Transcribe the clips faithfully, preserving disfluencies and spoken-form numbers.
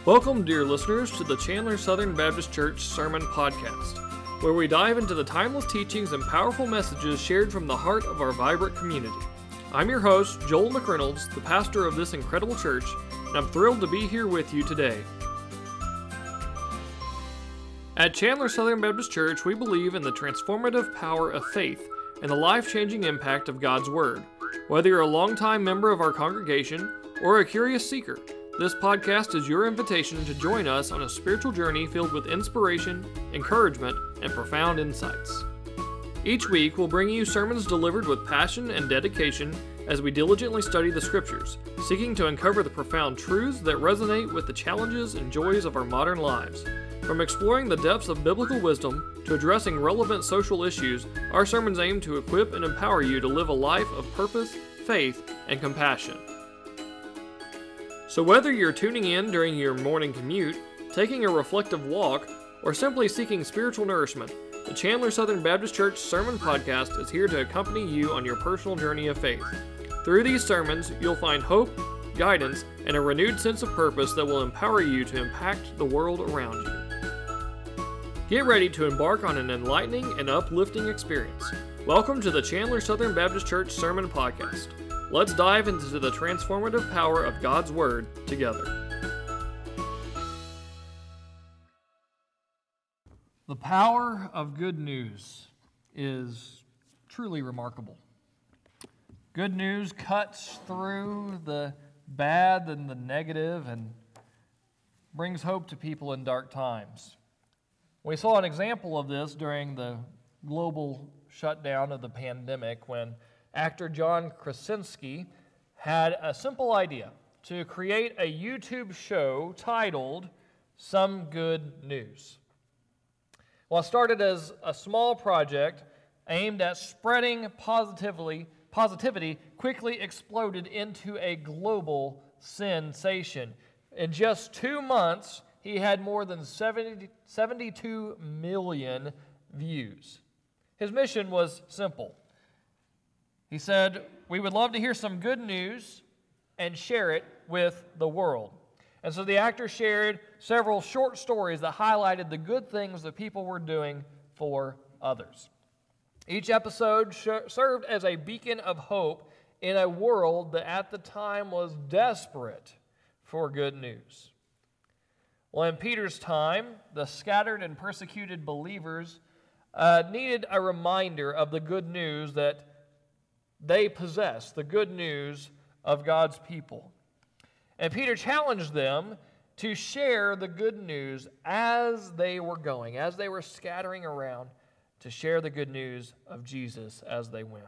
Welcome, dear listeners, to the Chandler Southern Baptist Church Sermon Podcast, where we dive into the timeless teachings and powerful messages shared from the heart of our vibrant community. I'm your host, Joel McReynolds, the pastor of this incredible church, and I'm thrilled to be here with you today. At Chandler Southern Baptist Church, we believe in the transformative power of faith and the life-changing impact of God's Word. Whether you're a longtime member of our congregation or a curious seeker, this podcast is your invitation to join us on a spiritual journey filled with inspiration, encouragement, and profound insights. Each week, we'll bring you sermons delivered with passion and dedication as we diligently study the Scriptures, seeking to uncover the profound truths that resonate with the challenges and joys of our modern lives. From exploring the depths of biblical wisdom to addressing relevant social issues, our sermons aim to equip and empower you to live a life of purpose, faith, and compassion. So whether you're tuning in during your morning commute, taking a reflective walk, or simply seeking spiritual nourishment, the Chandler Southern Baptist Church Sermon Podcast is here to accompany you on your personal journey of faith. Through these sermons, you'll find hope, guidance, and a renewed sense of purpose that will empower you to impact the world around you. Get ready to embark on an enlightening and uplifting experience. Welcome to the Chandler Southern Baptist Church Sermon Podcast. Let's dive into the transformative power of God's Word together. The power of good news is truly remarkable. Good news cuts through the bad and the negative and brings hope to people in dark times. We saw an example of this during the global shutdown of the pandemic when actor John Krasinski had a simple idea to create a YouTube show titled Some Good News. Well, it started as a small project aimed at spreading positively, positivity, quickly exploded into a global sensation. In just two months, he had more than seventy, seventy-two million views. His mission was simple. He said, we would love to hear some good news and share it with the world. And so the actor shared several short stories that highlighted the good things that people were doing for others. Each episode sh- served as a beacon of hope in a world that at the time was desperate for good news. Well, in Peter's time, the scattered and persecuted believers uh, needed a reminder of the good news that they possess, the good news of God's people. And Peter challenged them to share the good news as they were going, as they were scattering around, to share the good news of Jesus as they went.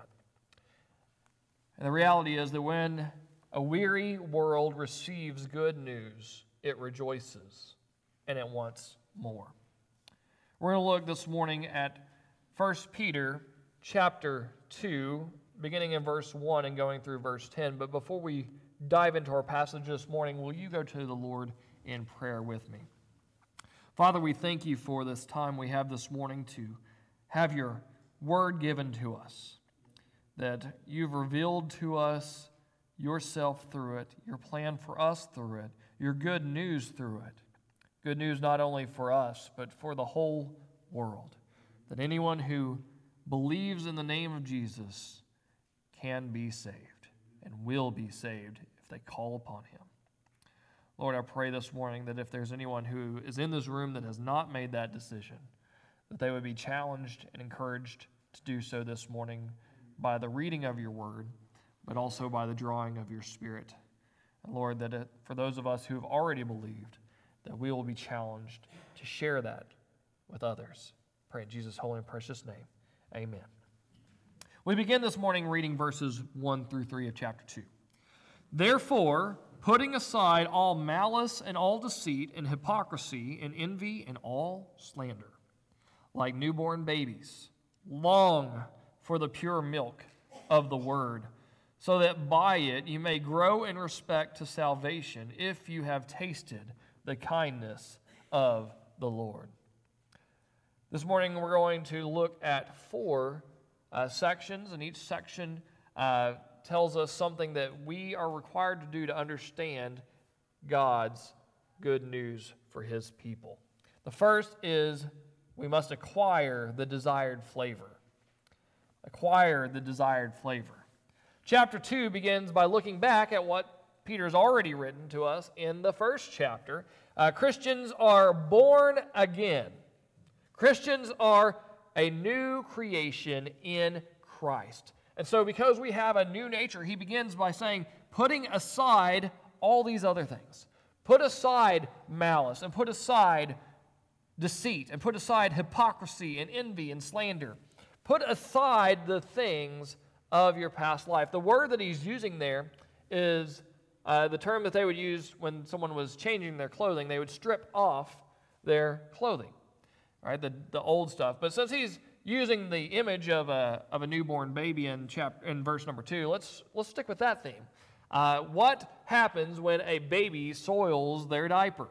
And the reality is that when a weary world receives good news, it rejoices and it wants more. We're going to look this morning at First Peter chapter two, beginning in verse one and going through verse ten. But before we dive into our passage this morning, will you go to the Lord in prayer with me? Father, we thank you for this time we have this morning to have your word given to us, that you've revealed to us yourself through it, your plan for us through it, your good news through it. Good news not only for us, but for the whole world, that anyone who believes in the name of Jesus can be saved and will be saved if they call upon him. Lord, I pray this morning that if there's anyone who is in this room that has not made that decision, that they would be challenged and encouraged to do so this morning by the reading of your word, but also by the drawing of your Spirit. And Lord, that it, for those of us who have already believed, that we will be challenged to share that with others. Pray in Jesus' holy and precious name. Amen. We begin this morning reading verses one through three of chapter two. Therefore, putting aside all malice and all deceit and hypocrisy and envy and all slander, like newborn babies, long for the pure milk of the word, so that by it you may grow in respect to salvation, if you have tasted the kindness of the Lord. This morning we're going to look at four uh, sections, and each section uh, tells us something that we are required to do to understand God's good news for his people. The first is we must acquire the desired flavor. Acquire the desired flavor. Chapter two begins by looking back at what Peter's already written to us in the first chapter. Uh, Christians are born again. Christians are a new creation in Christ. And so because we have a new nature, he begins by saying, putting aside all these other things. Put aside malice, and put aside deceit, and put aside hypocrisy and envy and slander. Put aside the things of your past life. The word that he's using there is uh, the term that they would use when someone was changing their clothing. They would strip off their clothing, right? The, the old stuff. But since he's using the image of a, of a newborn baby in, chapter, in verse number two, let's, let's stick with that theme. Uh, what happens when a baby soils their diaper?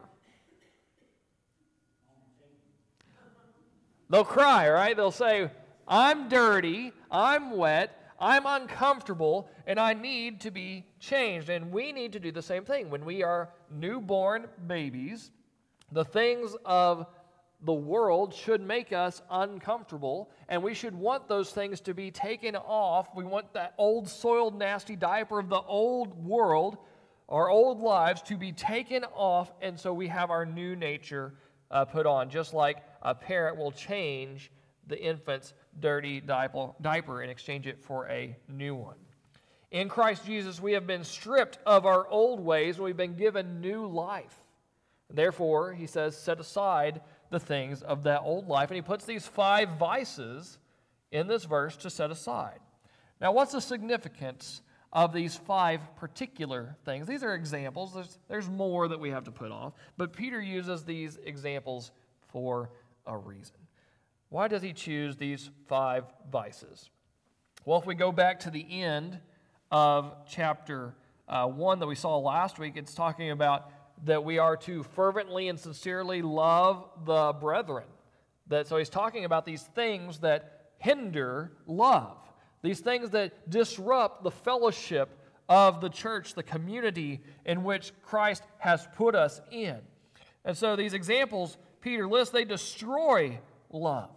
They'll cry, right? They'll say, I'm dirty, I'm wet, I'm uncomfortable, and I need to be changed. And we need to do the same thing. When we are newborn babies, the things of the world should make us uncomfortable, and we should want those things to be taken off. We want that old, soiled, nasty diaper of the old world, our old lives, to be taken off, and so we have our new nature uh, put on, just like a parent will change the infant's dirty diaper and exchange it for a new one. In Christ Jesus, we have been stripped of our old ways, and we've been given new life. Therefore, he says, set aside the things of that old life. And he puts these five vices in this verse to set aside. Now, what's the significance of these five particular things? These are examples. There's, there's more that we have to put off. But Peter uses these examples for a reason. Why does he choose these five vices? Well, if we go back to the end of chapter uh, one that we saw last week, it's talking about that we are to fervently and sincerely love the brethren. That, so he's talking about these things that hinder love, these things that disrupt the fellowship of the church, the community in which Christ has put us in. And so these examples Peter lists, they destroy love.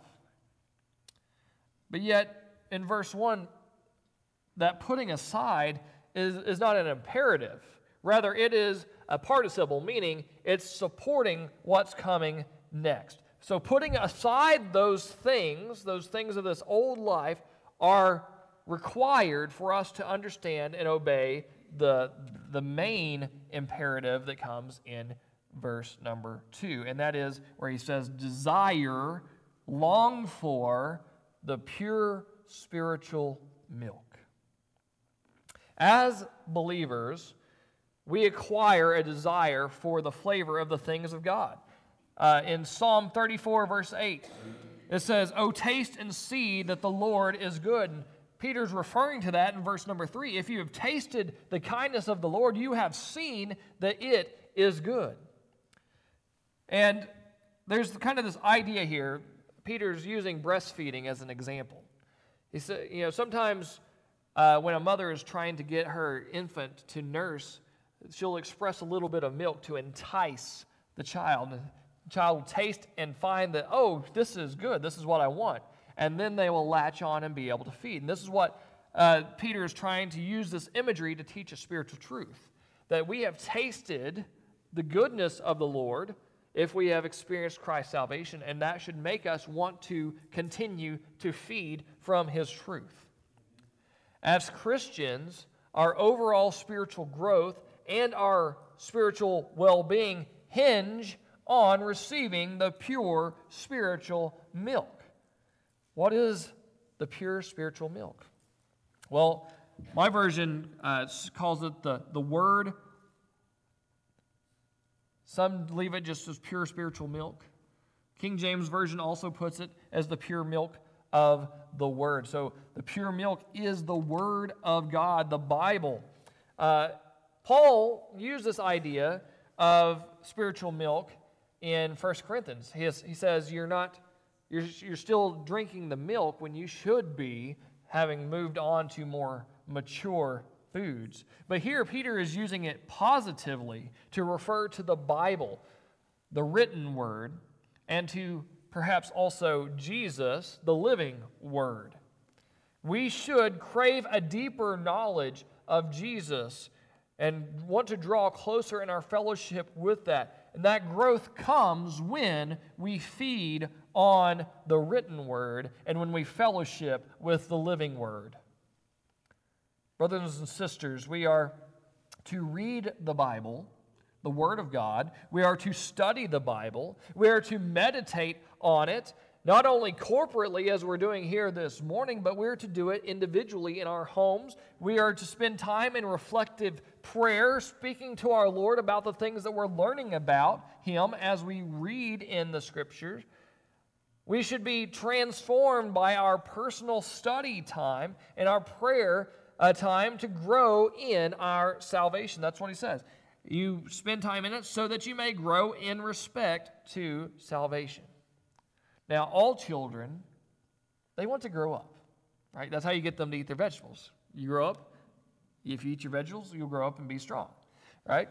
But yet, in verse one, that putting aside is, is not an imperative. Rather, it is a participle, meaning it's supporting what's coming next. So putting aside those things, those things of this old life, are required for us to understand and obey the, the main imperative that comes in verse number two. And that is where he says, desire, long for the pure spiritual milk. As believers, we acquire a desire for the flavor of the things of God. Uh, in Psalm thirty-four, verse eight, it says, "O taste and see that the Lord is good." And Peter's referring to that in verse number three. If you have tasted the kindness of the Lord, you have seen that it is good. And there's kind of this idea here. Peter's using breastfeeding as an example. He said, you know, sometimes uh, when a mother is trying to get her infant to nurse, she'll express a little bit of milk to entice the child. The child will taste and find that, oh, this is good, this is what I want. And then they will latch on and be able to feed. And this is what uh, Peter is trying to use this imagery to teach a spiritual truth. That we have tasted the goodness of the Lord if we have experienced Christ's salvation, and that should make us want to continue to feed from His truth. As Christians, our overall spiritual growth and our spiritual well-being hinge on receiving the pure spiritual milk. What is the pure spiritual milk? Well, my version uh, calls it the, the Word. Some leave it just as pure spiritual milk. King James Version also puts it as the pure milk of the Word. So the pure milk is the Word of God, the Bible. Uh, Paul used this idea of spiritual milk in First Corinthians. He, has, he says, you're not, you're, you're still drinking the milk when you should be having moved on to more mature foods. But here Peter is using it positively to refer to the Bible, the written word, and to perhaps also Jesus, the living word. We should crave a deeper knowledge of Jesus and want to draw closer in our fellowship with that. And that growth comes when we feed on the written word and when we fellowship with the living word. Brothers and sisters, we are to read the Bible, the Word of God. We are to study the Bible. We are to meditate on it, not only corporately as we're doing here this morning, but we're to do it individually in our homes. We are to spend time in reflective prayer, speaking to our Lord about the things that we're learning about Him as we read in the Scriptures. We should be transformed by our personal study time and our prayer uh, time to grow in our salvation. That's what he says. You spend time in it so that you may grow in respect to salvation. Now, all children, they want to grow up, right? That's how you get them to eat their vegetables. You grow up, if you eat your vegetables, you'll grow up and be strong, right?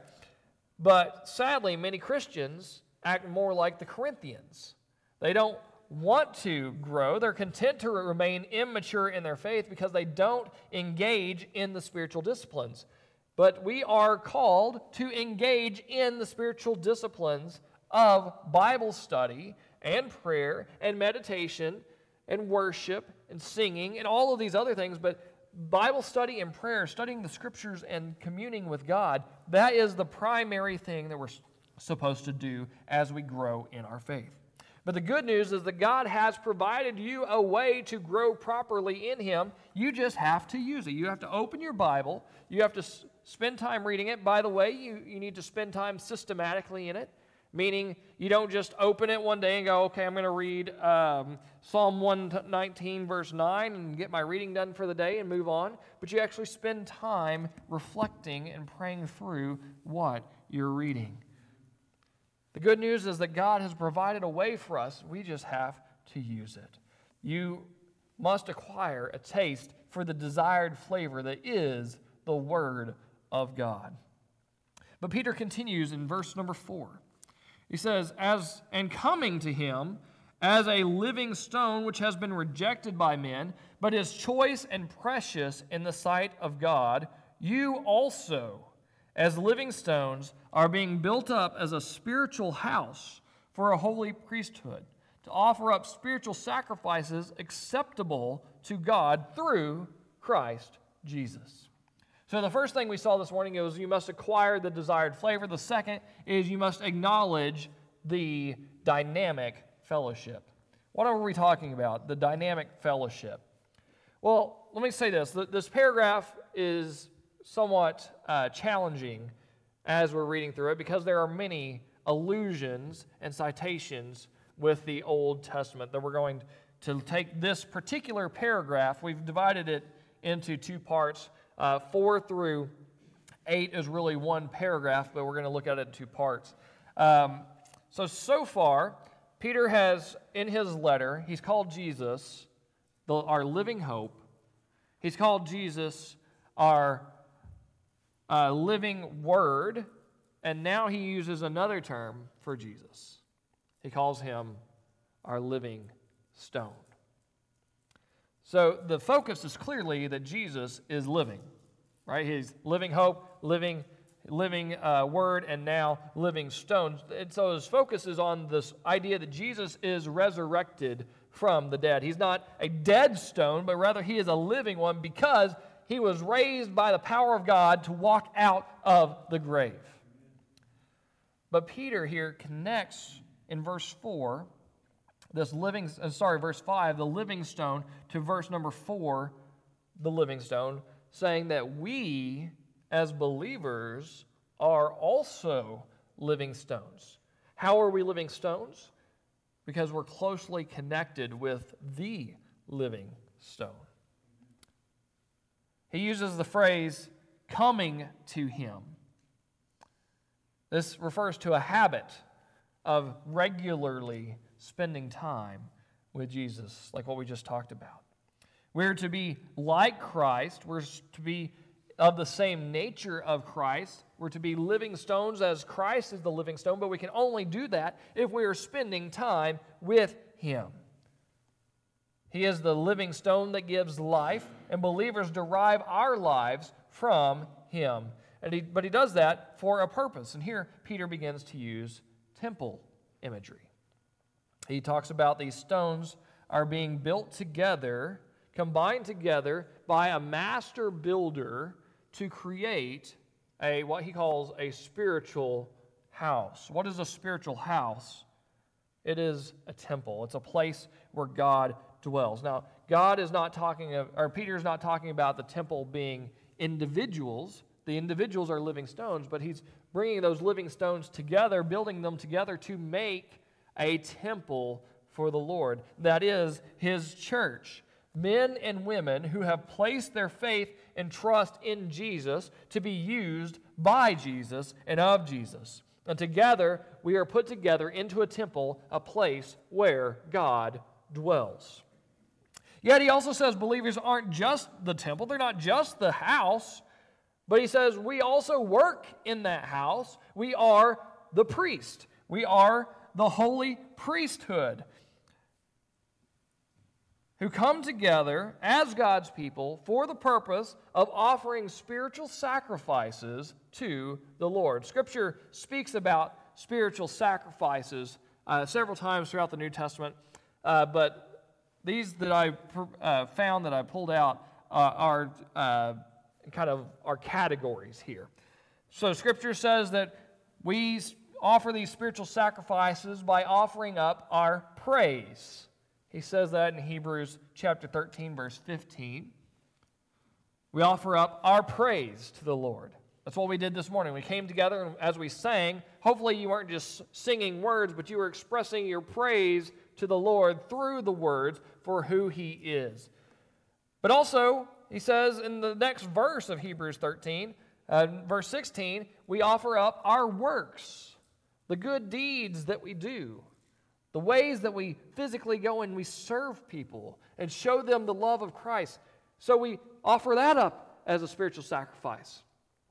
But sadly, many Christians act more like the Corinthians. They don't want to grow. They're content to remain immature in their faith because they don't engage in the spiritual disciplines. But we are called to engage in the spiritual disciplines of Bible study and prayer and meditation and worship and singing and all of these other things. But Bible study and prayer, studying the Scriptures and communing with God, that is the primary thing that we're supposed to do as we grow in our faith. But the good news is that God has provided you a way to grow properly in Him. You just have to use it. You have to open your Bible. You have to s- spend time reading it. By the way, you, you need to spend time systematically in it, meaning you don't just open it one day and go, okay, I'm going to read um, Psalm one nineteen, verse nine, and get my reading done for the day and move on. But you actually spend time reflecting and praying through what you're reading. The good news is that God has provided a way for us. We just have to use it. You must acquire a taste for the desired flavor that is the Word of God. But Peter continues in verse number four. He says, "As and coming to him as a living stone which has been rejected by men, but is choice and precious in the sight of God, you also, as living stones, are being built up as a spiritual house for a holy priesthood, to offer up spiritual sacrifices acceptable to God through Christ Jesus." So the first thing we saw this morning was you must acquire the desired flavor. The second is you must acknowledge the dynamic fellowship. What are we talking about? The dynamic fellowship. Well, let me say this. This paragraph is somewhat uh, challenging as we're reading through it because there are many allusions and citations with the Old Testament that we're going to take this particular paragraph. We've divided it into two parts. Uh, four through eight is really one paragraph, but we're going to look at it in two parts. Um, so, so far, Peter has, in his letter, he's called Jesus the, our living hope. He's called Jesus our uh, living word, and now he uses another term for Jesus. He calls him our living stone. So the focus is clearly that Jesus is living, right? He's living hope, living living uh, word, and now living stones. And so his focus is on this idea that Jesus is resurrected from the dead. He's not a dead stone, but rather he is a living one because he was raised by the power of God to walk out of the grave. But Peter here connects in verse four, this living, uh, sorry, verse five, the living stone, to verse number four, the living stone, saying that we as believers are also living stones. How are we living stones? Because we're closely connected with the living stone. He uses the phrase, coming to him. This refers to a habit of regularly spending time with Jesus, like what we just talked about. We're to be like Christ. We're to be of the same nature of Christ. We're to be living stones as Christ is the living stone, but we can only do that if we are spending time with Him. He is the living stone that gives life, and believers derive our lives from Him. And he, but He does that for a purpose. And here Peter begins to use temple imagery. He talks about these stones are being built together, combined together by a master builder to create a what he calls a spiritual house. What is a spiritual house? It is a temple. It's a place where God dwells. Now, God is not talking of, or Peter is not talking about the temple being individuals. The individuals are living stones, but he's bringing those living stones together, building them together to make a temple for the Lord. That is His church. Men and women who have placed their faith and trust in Jesus to be used by Jesus and of Jesus. And together, we are put together into a temple, a place where God dwells. Yet he also says believers aren't just the temple, they're not just the house, but he says we also work in that house. We are the priest. We are the holy priesthood, who come together as God's people for the purpose of offering spiritual sacrifices to the Lord. Scripture speaks about spiritual sacrifices uh, several times throughout the New Testament, uh, but these that I uh, found that I pulled out uh, are uh, kind of our categories here. So Scripture says that we offer these spiritual sacrifices by offering up our praise. He says that in Hebrews chapter thirteen, verse fifteen. We offer up our praise to the Lord. That's what we did this morning. We came together and as we sang, hopefully you weren't just singing words, but you were expressing your praise to the Lord through the words for who He is. But also, he says in the next verse of Hebrews thirteen, uh, verse sixteen, we offer up our works, the good deeds that we do. The ways that we physically go and we serve people and show them the love of Christ. So we offer that up as a spiritual sacrifice.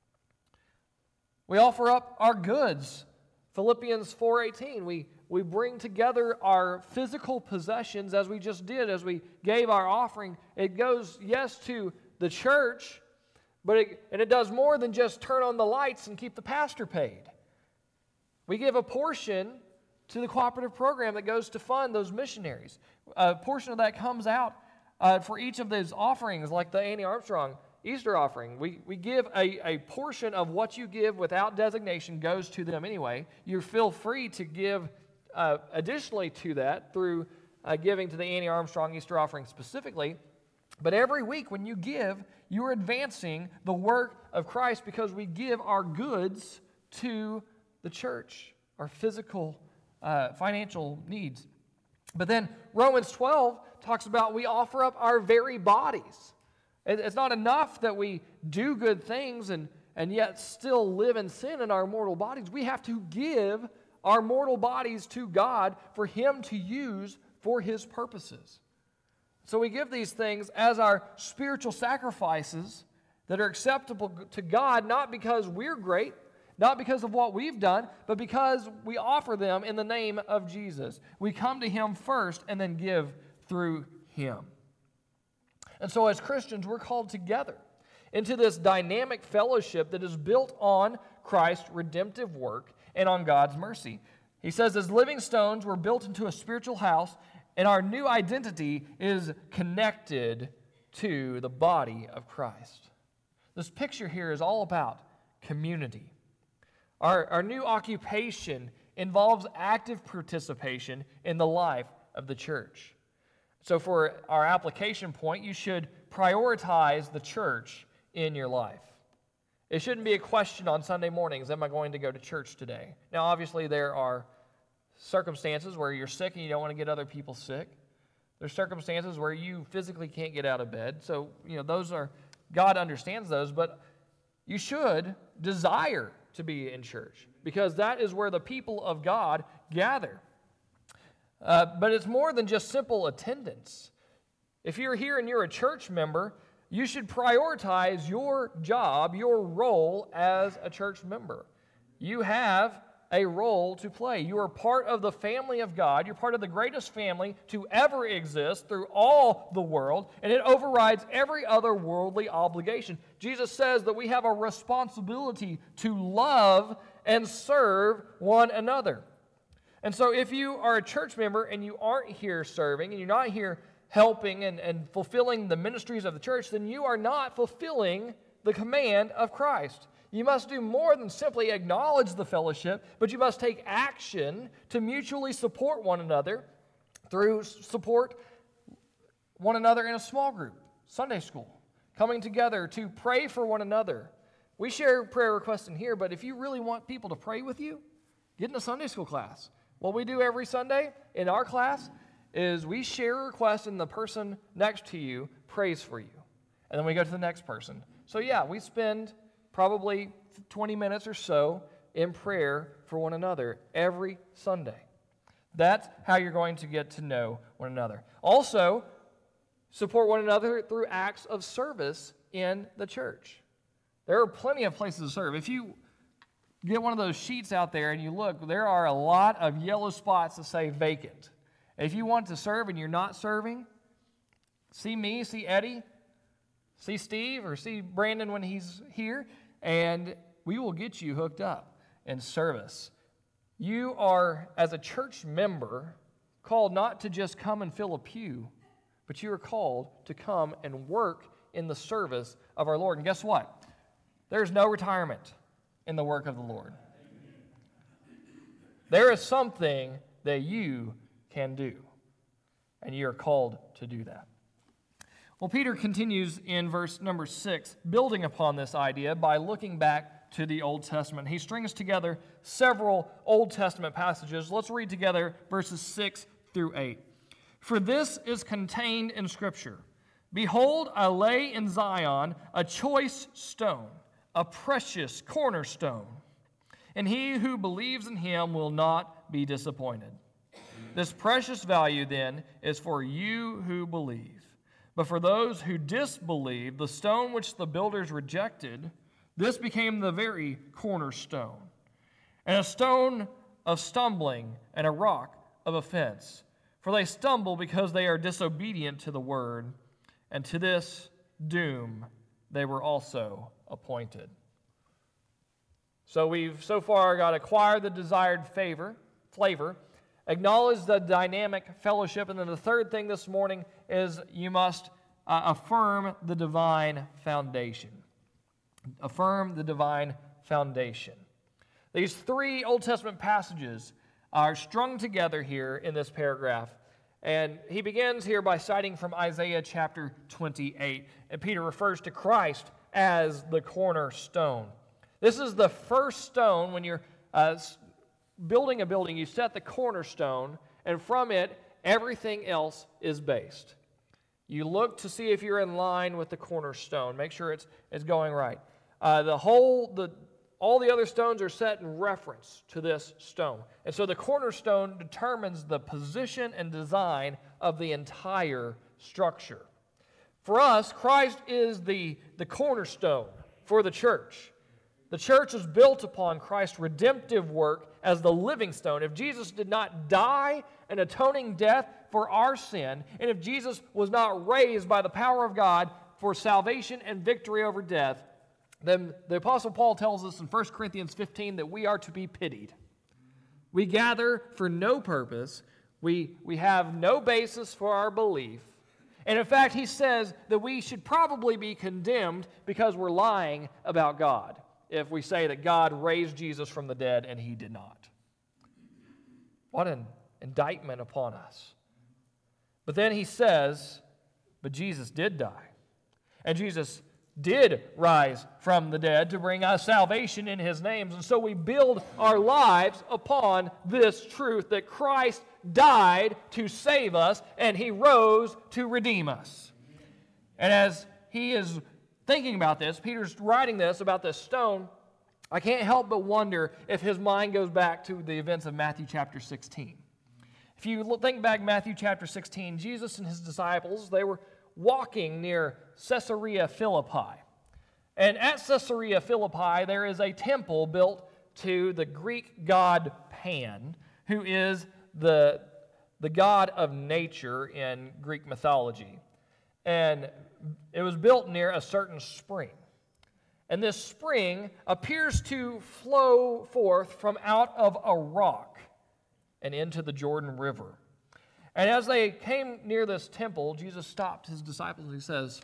We offer up our goods. Philippians four eighteen, we, we bring together our physical possessions as we just did, as we gave our offering. It goes, yes, to the church, but it, and it does more than just turn on the lights and keep the pastor paid. We give a portion to the cooperative program that goes to fund those missionaries. A portion of that comes out uh, for each of those offerings, like the Annie Armstrong Easter offering. We, we give a, a portion of what you give without designation goes to them anyway. You feel free to give uh, additionally to that through uh, giving to the Annie Armstrong Easter offering specifically. But every week when you give, you are advancing the work of Christ because we give our goods to the church, our physical Uh, financial needs. But then Romans twelve talks about we offer up our very bodies. It, it's not enough that we do good things and, and yet still live in sin in our mortal bodies. We have to give our mortal bodies to God for Him to use for His purposes. So we give these things as our spiritual sacrifices that are acceptable to God, not because we're great, not because of what we've done, but because we offer them in the name of Jesus. We come to Him first and then give through Him. And so as Christians, we're called together into this dynamic fellowship that is built on Christ's redemptive work and on God's mercy. He says, as living stones, we're built into a spiritual house, and our new identity is connected to the body of Christ. This picture here is all about community. Our, our new occupation involves active participation in the life of the church. So for our application point, you should prioritize the church in your life. It shouldn't be a question on Sunday mornings, am I going to go to church today? Now, obviously, there are circumstances where you're sick and you don't want to get other people sick. There's circumstances where you physically can't get out of bed. So, you know, those are, God understands those, but you should desire to be in church, because that is where the people of God gather. Uh, but it's more than just simple attendance. If you're here and you're a church member, you should prioritize your job, your role as a church member. You have a role to play. You are part of the family of God. You're part of the greatest family to ever exist through all the world, and it overrides every other worldly obligation. Jesus says that we have a responsibility to love and serve one another. And so if you are a church member and you aren't here serving, and you're not here helping and, and fulfilling the ministries of the church, then you are not fulfilling the command of Christ. You must do more than simply acknowledge the fellowship, but you must take action to mutually support one another through support one another in a small group, Sunday school, coming together to pray for one another. We share prayer requests in here, but if you really want people to pray with you, get in a Sunday school class. What we do every Sunday in our class is we share requests and the person next to you prays for you. And then we go to the next person. So yeah, we spend probably twenty minutes or so in prayer for one another every Sunday. That's how you're going to get to know one another. Also, support one another through acts of service in the church. There are plenty of places to serve. If you get one of those sheets out there and you look, there are a lot of yellow spots that say vacant. If you want to serve and you're not serving, see me, see Eddie, see Steve, or see Brandon when he's here, and we will get you hooked up in service. You are, as a church member, called not to just come and fill a pew, but you are called to come and work in the service of our Lord. And guess what? There's no retirement in the work of the Lord. There is something that you can do, and you are called to do that. Well, Peter continues in verse number six, building upon this idea by looking back to the Old Testament. He strings together several Old Testament passages. Let's read together verses six through eight. For this is contained in Scripture. Behold, I lay in Zion a choice stone, a precious cornerstone, and he who believes in him will not be disappointed. This precious value, then, is for you who believe. But for those who disbelieve, the stone which the builders rejected, this became the very cornerstone, and a stone of stumbling and a rock of offense. For they stumble because they are disobedient to the word, and to this doom they were also appointed. So we've so far got acquire the desired favor, flavor, acknowledge the dynamic fellowship, and then the third thing this morning is you must uh, affirm the divine foundation. Affirm the divine foundation. These three Old Testament passages are strung together here in this paragraph. And he begins here by citing from Isaiah chapter twenty-eight. And Peter refers to Christ as the cornerstone. This is the first stone when you're uh, building a building. You set the cornerstone, and from it, everything else is based. You look to see if you're in line with the cornerstone. Make sure it's, it's going right. Uh, the whole, the all the other stones are set in reference to this stone. And so the cornerstone determines the position and design of the entire structure. For us, Christ is the, the cornerstone for the church. The church is built upon Christ's redemptive work as the living stone. If Jesus did not die an atoning death for our sin, and if Jesus was not raised by the power of God for salvation and victory over death, then the Apostle Paul tells us in First Corinthians fifteen that we are to be pitied. We gather for no purpose. We, we have no basis for our belief. And in fact, he says that we should probably be condemned because we're lying about God if we say that God raised Jesus from the dead and he did not. What an indictment upon us. But then he says, but Jesus did die. And Jesus did rise from the dead to bring us salvation in his name. And so we build our lives upon this truth that Christ died to save us and he rose to redeem us. And as he is thinking about this, Peter's writing this about this stone, I can't help but wonder if his mind goes back to the events of Matthew chapter sixteen. If you think back Matthew chapter sixteen, Jesus and his disciples, they were walking near Caesarea Philippi. And at Caesarea Philippi, there is a temple built to the Greek god Pan, who is the, the god of nature in Greek mythology. And it was built near a certain spring. And this spring appears to flow forth from out of a rock and into the Jordan River. And as they came near this temple, Jesus stopped his disciples and he says,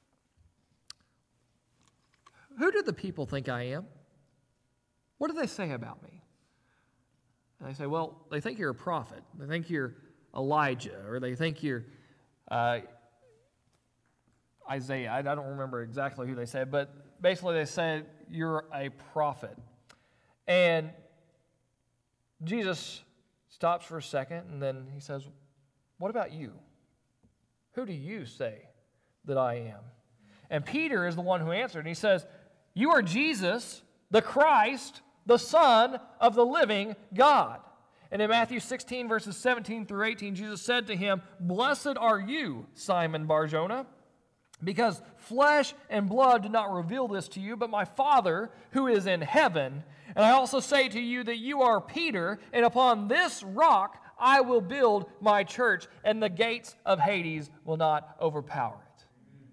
"Who do the people think I am? What do they say about me?" And they say, "Well, they think you're a prophet. They think you're Elijah, or they think you're uh, Isaiah." I don't remember exactly who they said, but basically they said you're a prophet. And Jesus stops for a second, and then he says, "What about you? Who do you say that I am?" And Peter is the one who answered, and he says, "You are Jesus, the Christ, the Son of the living God." And in Matthew sixteen, verses seventeen through eighteen, Jesus said to him, "Blessed are you, Simon Bar-Jonah, because flesh and blood did not reveal this to you, but my Father who is in heaven. And I also say to you that you are Peter, and upon this rock I will build my church, and the gates of Hades will not overpower it."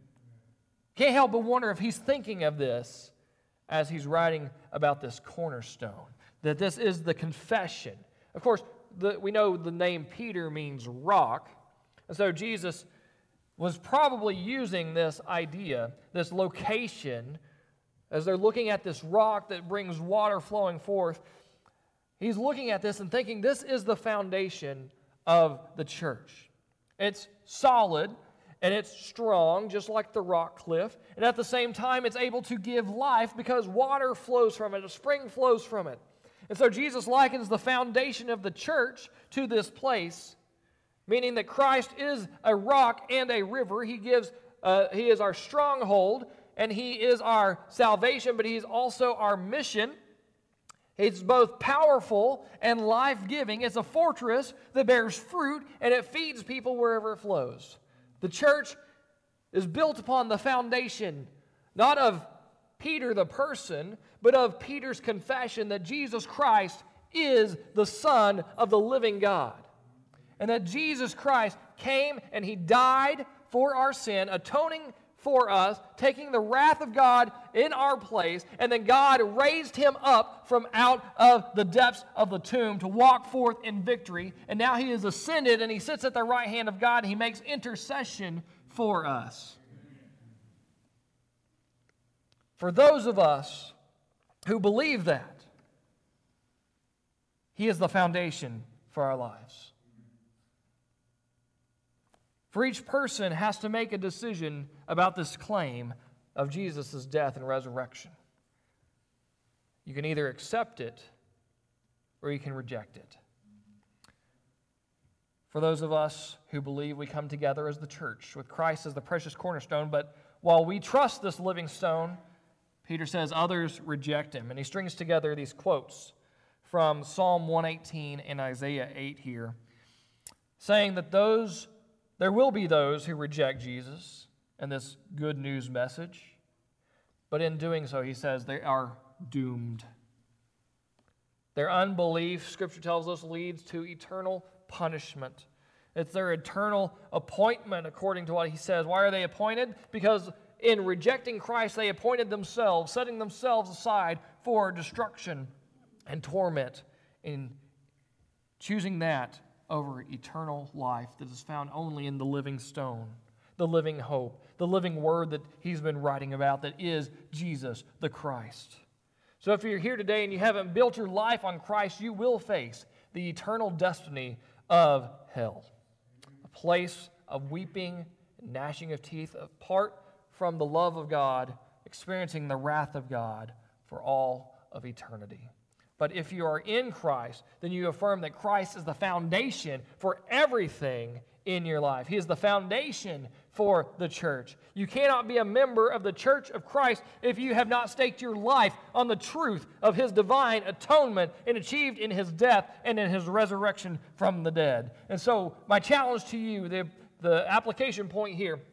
Can't help but wonder if he's thinking of this as he's writing about this cornerstone, that this is the confession. Of course, the, we know the name Peter means rock, and so Jesus was probably using this idea, this location, as they're looking at this rock that brings water flowing forth. He's looking at this and thinking this is the foundation of the church. It's solid and it's strong, just like the rock cliff. And at the same time, it's able to give life because water flows from it, a spring flows from it. And so Jesus likens the foundation of the church to this place, meaning that Christ is a rock and a river. He gives, uh, He is our stronghold, and He is our salvation, but He's also our mission. It's both powerful and life-giving. It's a fortress that bears fruit, and it feeds people wherever it flows. The church is built upon the foundation, not of Peter the person, but of Peter's confession that Jesus Christ is the Son of the living God. And that Jesus Christ came and He died for our sin, atoning for us, taking the wrath of God in our place, and then God raised Him up from out of the depths of the tomb to walk forth in victory. And now He is ascended and He sits at the right hand of God and He makes intercession for us. For those of us who believe that, He is the foundation for our lives. For each person has to make a decision about this claim of Jesus' death and resurrection. You can either accept it or you can reject it. For those of us who believe, we come together as the church with Christ as the precious cornerstone, but while we trust this living stone, Peter says others reject Him. And he strings together these quotes from Psalm one eighteen and Isaiah eight here, saying that those there will be those who reject Jesus and this good news message, but in doing so, he says, they are doomed. Their unbelief, Scripture tells us, leads to eternal punishment. It's their eternal appointment, according to what he says. Why are they appointed? Because in rejecting Christ, they appointed themselves, setting themselves aside for destruction and torment, in choosing that over eternal life that is found only in the living stone, the living hope, the living word that he's been writing about that is Jesus the Christ. So if you're here today and you haven't built your life on Christ, you will face the eternal destiny of hell, a place of weeping and gnashing of teeth, apart from the love of God, experiencing the wrath of God for all of eternity. But if you are in Christ, then you affirm that Christ is the foundation for everything in your life. He is the foundation for the church. You cannot be a member of the church of Christ if you have not staked your life on the truth of His divine atonement and achieved in His death and in His resurrection from the dead. And so my challenge to you, the, the application point here,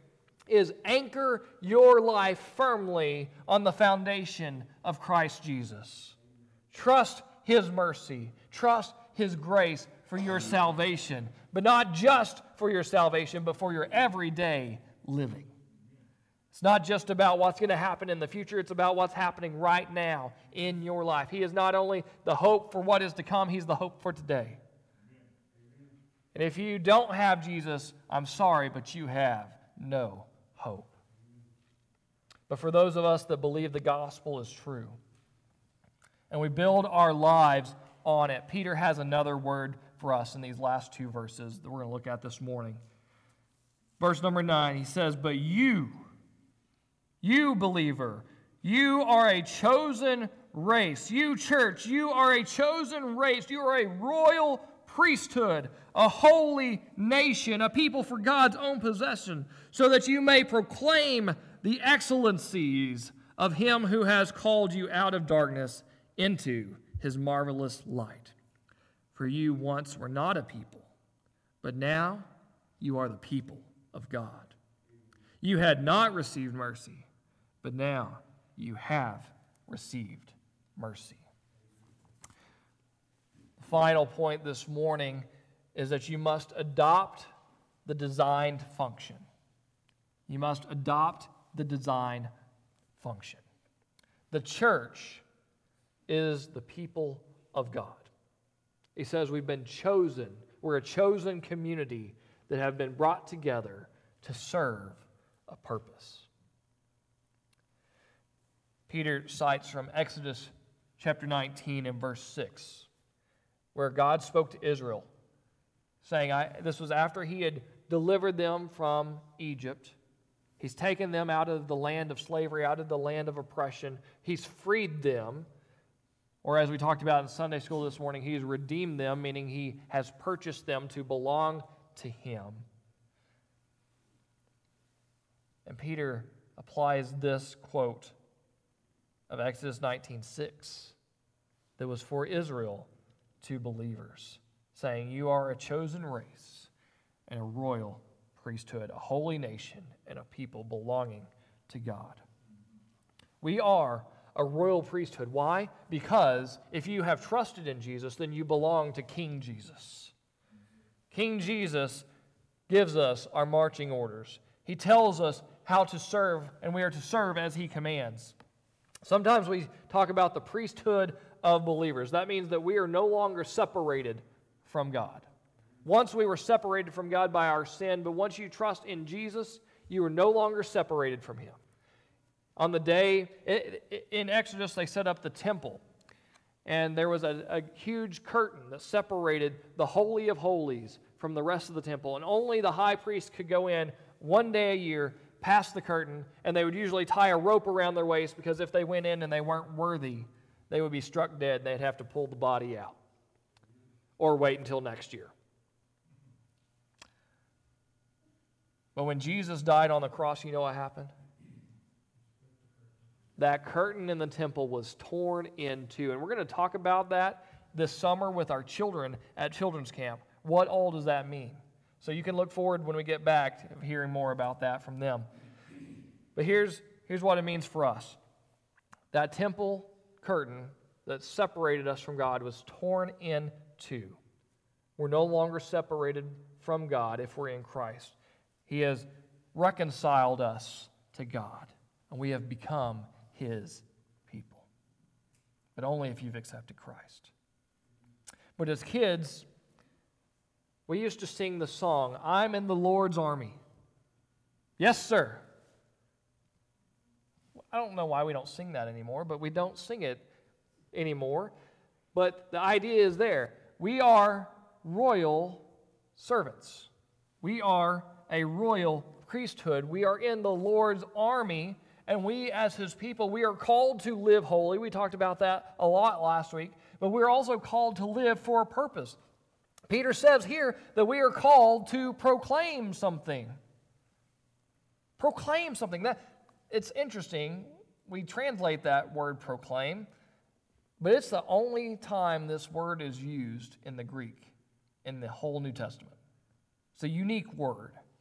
is anchor your life firmly on the foundation of Christ Jesus. Trust His mercy. Trust His grace for your salvation. But not just for your salvation, but for your everyday living. It's not just about what's going to happen in the future. It's about what's happening right now in your life. He is not only the hope for what is to come, He's the hope for today. And if you don't have Jesus, I'm sorry, but you have no hope. But for those of us that believe the gospel is true, and we build our lives on it, Peter has another word for us in these last two verses that we're going to look at this morning. Verse number nine, he says, "But you, you believer, you are a chosen race. You church, you are a chosen race. You are a royal priesthood, a holy nation, a people for God's own possession, so that you may proclaim the excellencies of Him who has called you out of darkness into His marvelous light. For you once were not a people, but now you are the people of God. You had not received mercy, but now you have received mercy." The final point this morning is that you must adopt the designed function. You must adopt the design function. The church is the people of God. He says we've been chosen. We're a chosen community that have been brought together to serve a purpose. Peter cites from Exodus chapter nineteen and verse six, where God spoke to Israel, saying, I, this was after He had delivered them from Egypt. He's taken them out of the land of slavery, out of the land of oppression. He's freed them, or as we talked about in Sunday school this morning, He's redeemed them, meaning He has purchased them to belong to Him. And Peter applies this quote of Exodus nineteen six that was for Israel to believers, saying, "You are a chosen race and a royal priesthood, a holy nation and a people belonging to God." We are a royal priesthood. Why? Because if you have trusted in Jesus, then you belong to King Jesus. King Jesus gives us our marching orders. He tells us how to serve, and we are to serve as He commands. Sometimes we talk about the priesthood of believers. That means that we are no longer separated from God. Once we were separated from God by our sin, but once you trust in Jesus, you are no longer separated from Him. On the day, in Exodus, they set up the temple, and there was a, a huge curtain that separated the Holy of Holies from the rest of the temple, and only the high priest could go in one day a year, past the curtain, and they would usually tie a rope around their waist, because if they went in and they weren't worthy, they would be struck dead and they'd have to pull the body out or wait until next year. But when Jesus died on the cross, you know what happened? That curtain in the temple was torn in two. And we're going to talk about that this summer with our children at children's camp. What all does that mean? So you can look forward when we get back to hearing more about that from them. But here's, here's what it means for us. That temple curtain that separated us from God was torn in two. We're no longer separated from God if we're in Christ. He has reconciled us to God, and we have become His people. But only if you've accepted Christ. But as kids, we used to sing the song, "I'm in the Lord's army." Yes, sir. I don't know why we don't sing that anymore, but we don't sing it anymore. But the idea is there. We are royal servants. We are a royal priesthood. We are in the Lord's army, and we as His people, we are called to live holy. We talked about that a lot last week, but we're also called to live for a purpose. Peter says here that we are called to proclaim something. Proclaim something. That, it's interesting. We translate that word proclaim, but it's the only time this word is used in the Greek in the whole New Testament. It's a unique word.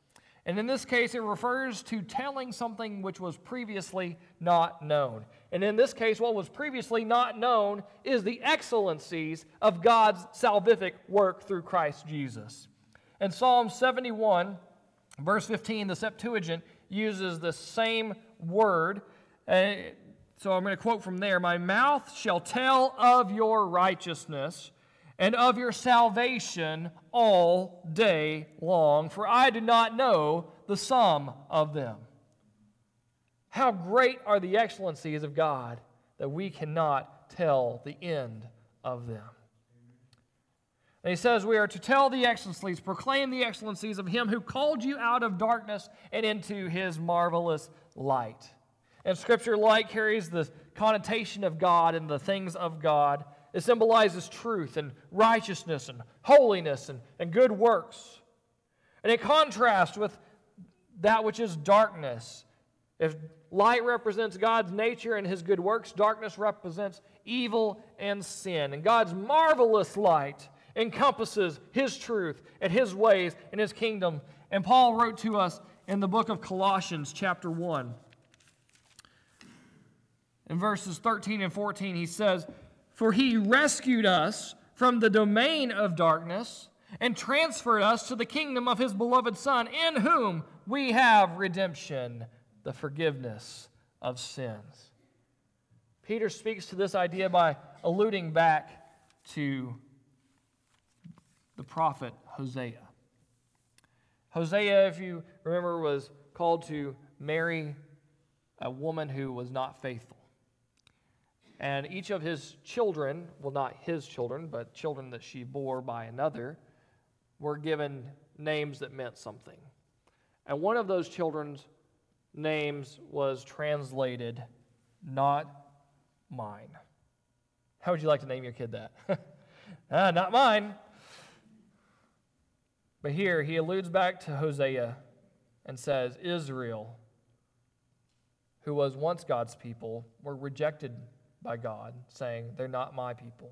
And in this case, it refers to telling something which was previously not known. And in this case, what was previously not known is the excellencies of God's salvific work through Christ Jesus. In Psalm seventy-one, verse fifteen, the Septuagint uses the same word. Uh, so I'm going to quote from there. My mouth shall tell of your righteousness and of your salvation all day long, for I do not know the sum of them. How great are the excellencies of God that we cannot tell the end of them. And he says we are to tell the excellencies, proclaim the excellencies of Him who called you out of darkness and into His marvelous light. And Scripture, light carries the connotation of God and the things of God. It symbolizes truth and righteousness and holiness and, and good works. And it contrasts with that which is darkness. If light represents God's nature and His good works, darkness represents evil and sin. And God's marvelous light encompasses His truth and His ways and His kingdom. And Paul wrote to us in the book of Colossians chapter one. In verses thirteen and fourteen, he says, for He rescued us from the domain of darkness and transferred us to the kingdom of His beloved Son, in whom we have redemption, the forgiveness of sins. Peter speaks to this idea by alluding back to the prophet Hosea. Hosea, if you remember, was called to marry a woman who was not faithful. And each of his children, well, not his children, but children that she bore by another, were given names that meant something. And one of those children's names was translated, not mine. How would you like to name your kid that? ah, not mine. But here he alludes back to Hosea and says, Israel, who was once God's people, were rejected by God, saying, they're not my people.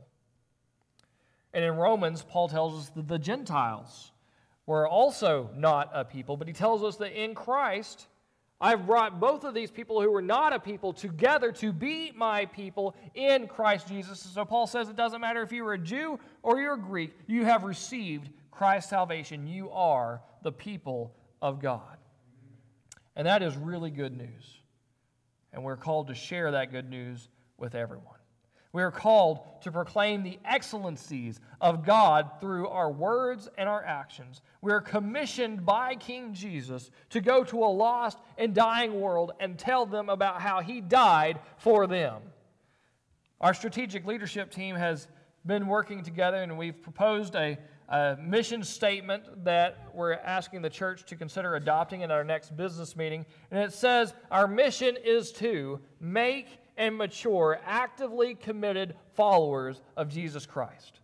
And in Romans, Paul tells us that the Gentiles were also not a people, but he tells us that in Christ, I've brought both of these people who were not a people together to be my people in Christ Jesus. So Paul says it doesn't matter if you were a Jew or you're a Greek, you have received Christ's salvation. You are the people of God. And that is really good news. And we're called to share that good news with everyone. We are called to proclaim the excellencies of God through our words and our actions. We are commissioned by King Jesus to go to a lost and dying world and tell them about how He died for them. Our strategic leadership team has been working together, and we've proposed a, a mission statement that we're asking the church to consider adopting in our next business meeting. And it says, our mission is to make and mature, actively committed followers of Jesus Christ.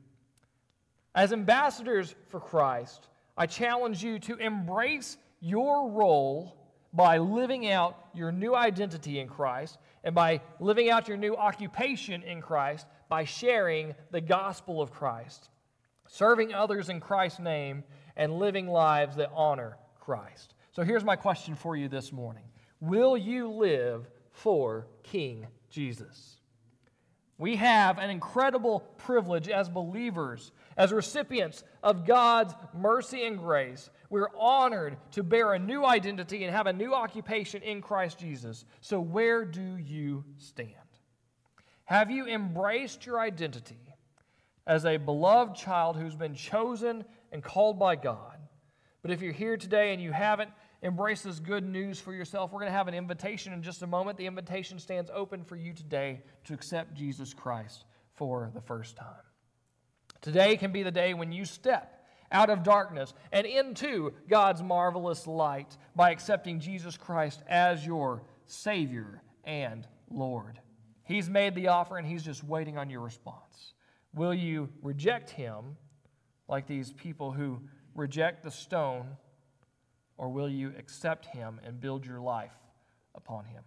As ambassadors for Christ, I challenge you to embrace your role by living out your new identity in Christ and by living out your new occupation in Christ by sharing the gospel of Christ, serving others in Christ's name, and living lives that honor Christ. So here's my question for you this morning. Will you live for King Jesus? We have an incredible privilege as believers, as recipients of God's mercy and grace. We're honored to bear a new identity and have a new occupation in Christ Jesus. So where do you stand? Have you embraced your identity as a beloved child who's been chosen and called by God? But if you're here today and you haven't embrace this good news for yourself, we're going to have an invitation in just a moment. The invitation stands open for you today to accept Jesus Christ for the first time. Today can be the day when you step out of darkness and into God's marvelous light by accepting Jesus Christ as your Savior and Lord. He's made the offer and He's just waiting on your response. Will you reject Him like these people who reject the stone, or will you accept Him and build your life upon Him?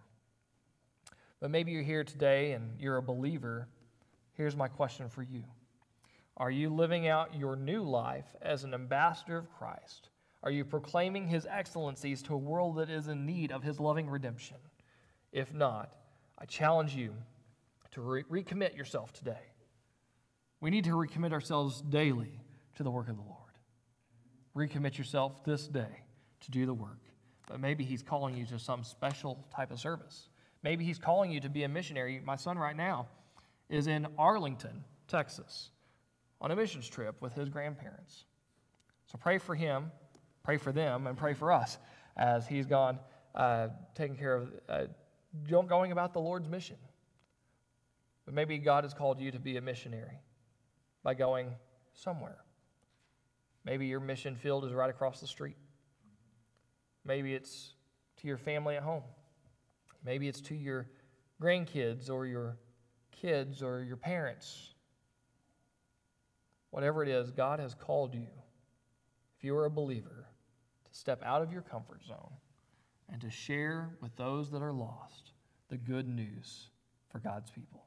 But maybe you're here today and you're a believer. Here's my question for you. Are you living out your new life as an ambassador of Christ? Are you proclaiming his excellencies to a world that is in need of his loving redemption? If not, I challenge you to re- recommit yourself today. We need to recommit ourselves daily to the work of the Lord. Recommit yourself this day to do the work. But maybe he's calling you to some special type of service. Maybe he's calling you to be a missionary. My son right now is in Arlington, Texas, on a missions trip with his grandparents. So pray for him, pray for them, and pray for us as he's gone uh, taking care of, uh, going about the Lord's mission. But maybe God has called you to be a missionary by going somewhere. Maybe your mission field is right across the street. Maybe it's to your family at home. Maybe it's to your grandkids or your kids or your parents. Whatever it is, God has called you, if you are a believer, to step out of your comfort zone and to share with those that are lost the good news for God's people.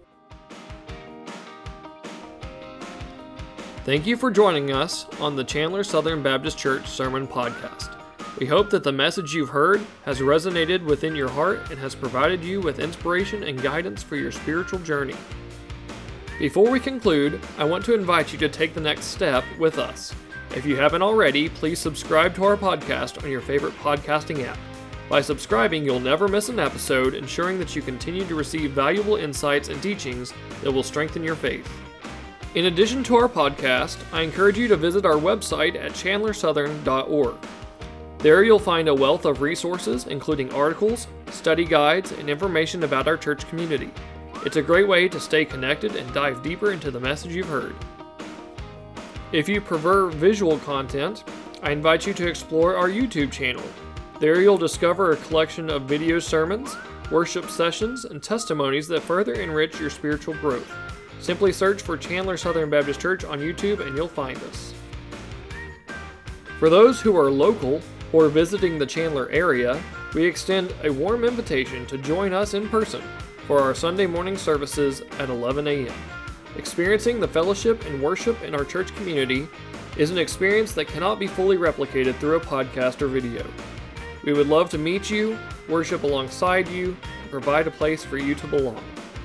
Thank you for joining us on the Chandler Southern Baptist Church Sermon Podcast. We hope that the message you've heard has resonated within your heart and has provided you with inspiration and guidance for your spiritual journey. Before we conclude, I want to invite you to take the next step with us. If you haven't already, please subscribe to our podcast on your favorite podcasting app. By subscribing, you'll never miss an episode, ensuring that you continue to receive valuable insights and teachings that will strengthen your faith. In addition to our podcast, I encourage you to visit our website at chandler southern dot org. There you'll find a wealth of resources, including articles, study guides, and information about our church community. It's a great way to stay connected and dive deeper into the message you've heard. If you prefer visual content, I invite you to explore our YouTube channel. There you'll discover a collection of video sermons, worship sessions, and testimonies that further enrich your spiritual growth. Simply search for Chandler Southern Baptist Church on YouTube and you'll find us. For those who are local or visiting the Chandler area, we extend a warm invitation to join us in person for our Sunday morning services at eleven a.m. Experiencing the fellowship and worship in our church community is an experience that cannot be fully replicated through a podcast or video. We would love to meet you, worship alongside you, and provide a place for you to belong.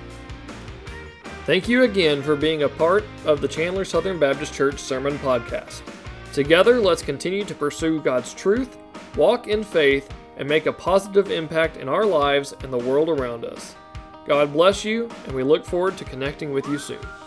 Thank you again for being a part of the Chandler Southern Baptist Church Sermon Podcast. Together, let's continue to pursue God's truth, walk in faith, and make a positive impact in our lives and the world around us. God bless you, and we look forward to connecting with you soon.